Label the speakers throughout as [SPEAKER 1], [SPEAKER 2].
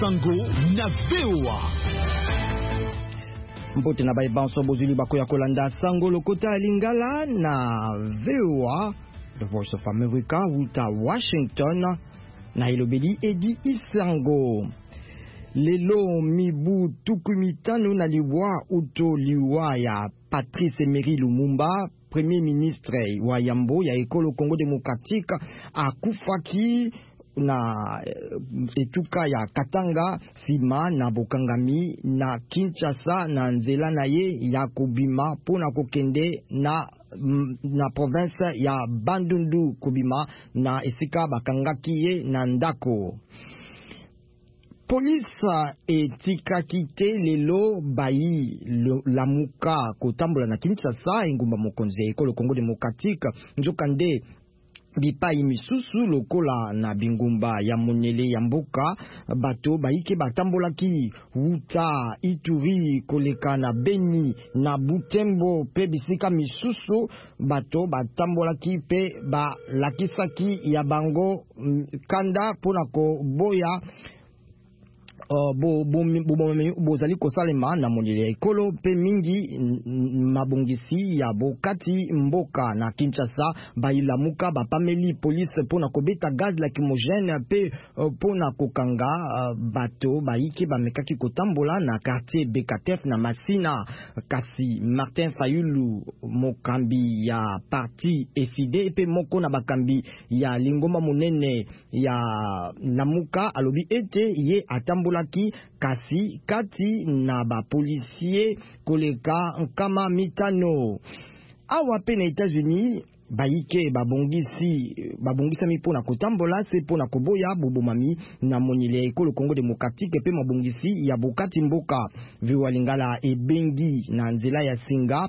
[SPEAKER 1] Sango na VOA.
[SPEAKER 2] Mpote na baibanso bozuli bakoya kolanda Sango lokota lingala na VOA, The Voice of America, wuta Washington, na ilobeli edi Isango. Lelo mibu tukumitano na liwa uto liwa ya Patrice Emery Lumumba, Premier Ministre wa Yambo ya Ekolo Congo Démocratique, akufaki na etuka ya Katanga sima na Bokangami na Kinshasa na nzela na ye ya kubima pona kokende na province ya Bandundu kubima na esika bakangaki ye na ndako. Police etika kite lelo bayi lamuka kotambola na Kinshasa engumba mokonzi Ekolo Congo Démocratique njokande bipai misusu lokola na bingumba ya monele ya mboka bato baike batambolaki wuta Ituri koleka na Beni na Butembo pe bisika misusu bato batambolaki pe balakisaki ya bango kanda pona ko boya bozali kosalema na monele ekolo pe mingi mabongisi ya bokati mboka na Kinshasa bailamuka bapameli police pona kobeta gaz lacrymogène pe pona kokanga bato baike bamekaki kotambola na quartier Bekatef na Masina. Kasi Martin Fayulu mokambi ya parti SID pe moko na bakambi ya lingoma monene ya lamuka alobi ete ye atambola kasi kati na ba policier koleka nkama mitano. Awa pe na États-Unis baike babongisa mipona kotambola se pona koboya bobomami na monile Ekolo Congo Démocratique pe mabongisi ya bokati mboka viwa lingala ebengi na nzela ya singa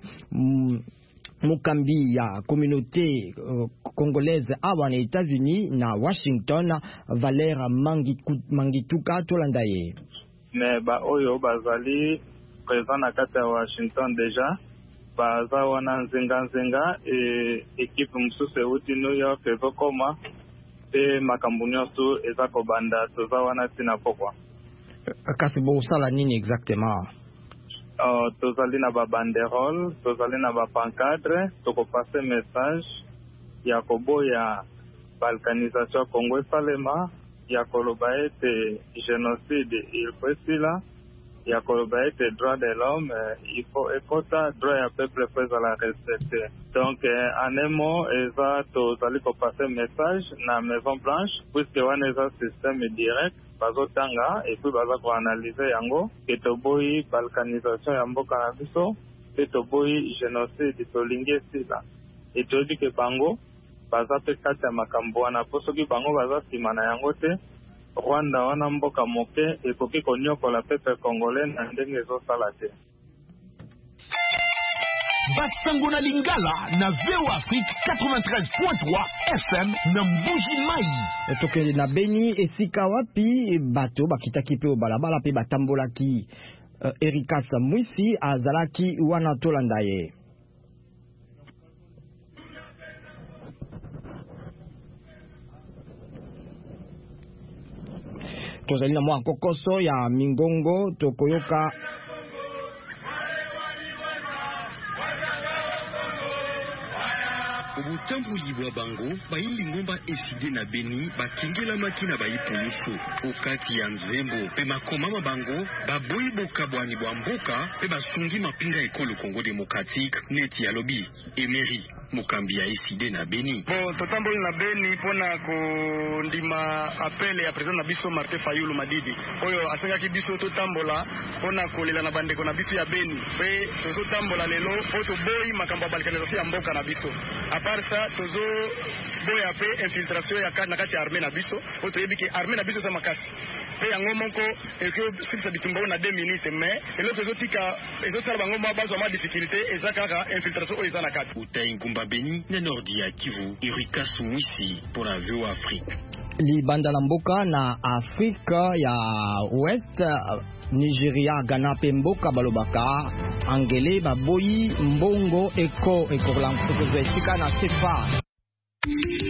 [SPEAKER 2] mokambi ya communauté congolaise awa na États-Unis na Washington. Valère Mangituka tolandaye
[SPEAKER 3] me ba oyo bazali présent na kati ya Washington deja baza wana nzenga ekipe mosusu euti New York ezokoma pe makambo nyonso eza kobanda toza wana tina pokwa.
[SPEAKER 2] Kasi bosala nini exactement?
[SPEAKER 3] Tozali na ba banderole, tozali na ba pancadre, tokopase message ya koboya balkanisation Congo esalema, ya koloba ete génocide il faut esila, ya koloba ete droit de l'homme il faut ekota, droit ya peuple faut ezala respecté. Donc en un mot eza tozali kopase message na Maison Blanche puisque wana eza système direct bazotanga et puis baza koanalyse yango ke toboyi balkanisation ya mboka na biso pe toboyi génocide tolingi esila et toyebi ke bango baza pe kati ya makambo wana po soki bango baza nsima na yango te Rwanda wana mboka moke ekoki konyokola peuple congolais na ndenge ezosala te.
[SPEAKER 1] Basango na lingala na VOA Afrique 93.3 FM na Mbuji Mai.
[SPEAKER 2] Tokele na Beni esika wapi bato bakitaki pe balabala pe batambolaki. Erika Samwisi azalaki wana tolandaye. Tozali na mwa kokoso ya Mingongo tokoyoka
[SPEAKER 4] obutambuli bwa bango bayilingomba eside na Beni bakengela makina bayipulusu okati ya nzembo pe makomama bango baboyi bokabwani bwa mboka pe basungi mapinga Ekolo Congo Démocratique neti ya lobi Emery mokambi ya eside na Beni.
[SPEAKER 5] Totamboli na Beni pona kondima apele ya president na biso Martin Fayulu Madidi oyo asengaki biso totambola pona kolela na bandeko na biso ya Beni pe tozotambola lelo oto boyi makambo balkanisation ya mboka na biso. Apart ça tozo boya pe infiltration ya na kati ya armée na biso oto yebi ke armée na biso sa makasi pe yango moko eko sikisa bitumba na 2 minutes mais elo tozotika ezosala bango mabazo ma difficulté ezakaka infiltration oyo ezana kati
[SPEAKER 4] utai ngumba Beni na nordi ya Kivu. Erika Sumwisi pour la VOA Afrique.
[SPEAKER 2] Libanda la mboka na Afrika ya West, Nigeria, Ghana pe mboka balobaka angele baboyi mbongo eko languko esika na sefa.